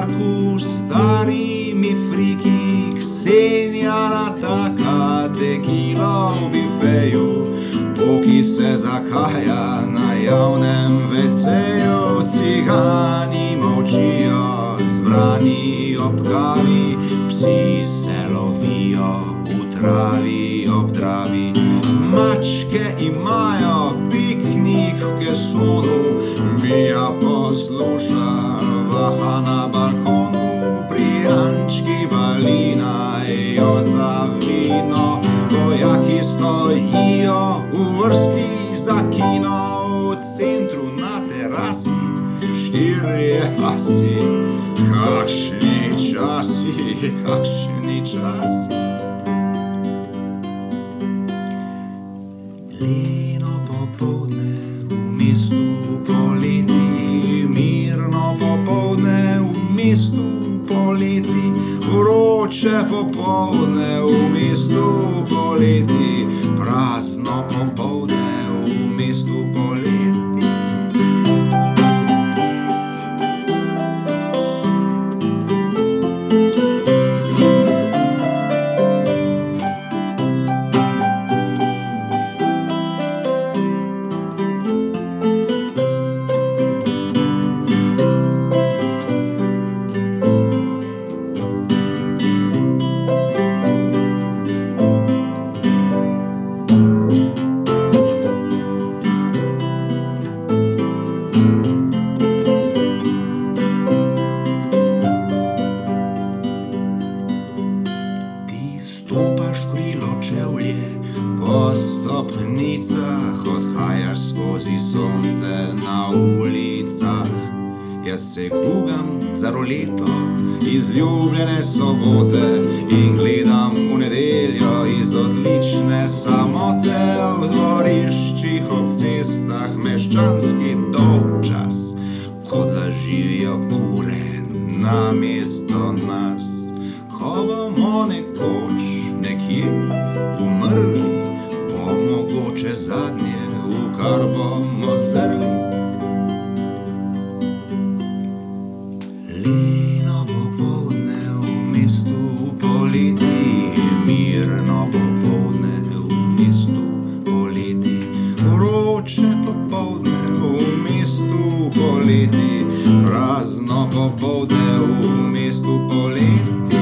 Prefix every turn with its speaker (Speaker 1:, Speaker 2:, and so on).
Speaker 1: parku starimi friki, Ksenjana taka tekila v bifeju, poki se zakaja na javnem veceju, cigani molčijo, zbrani ob kavi, psi se lovijo v travi ob Dravi. Mačke imajo piknik v kesonu, Mija posluša vaha na balkonu, prijančki valinajo za vino, vojaki stojijo v vrsti za kino, v centru na terasi štirje asi. Kakšni časi, kakšni časi. Leno popoldne v mestu poleti, mirno popoldne v mestu poleti, vroče popoldne v mestu poleti, prazno popoldne v mestu poleti. Stopaš krilo čevlje, po stopnicah odhajaš skozi sonce na ulicah. Jaz se kugam za roleto iz ljubljene sobote in gledam v nedeljo iz odlične samote. V dvoriščih ob cestah meščanski dolgčas, kot da živijo kure namesto nas. Ko bomo nekoč nekje umrli, bo mogoče zadnje, v kar bomo zrli. Leno popoldne v mestu poleti, mirno popoldne v mestu poleti, vroče popoldne v mestu poleti, prazno popoldne v mestu poleti.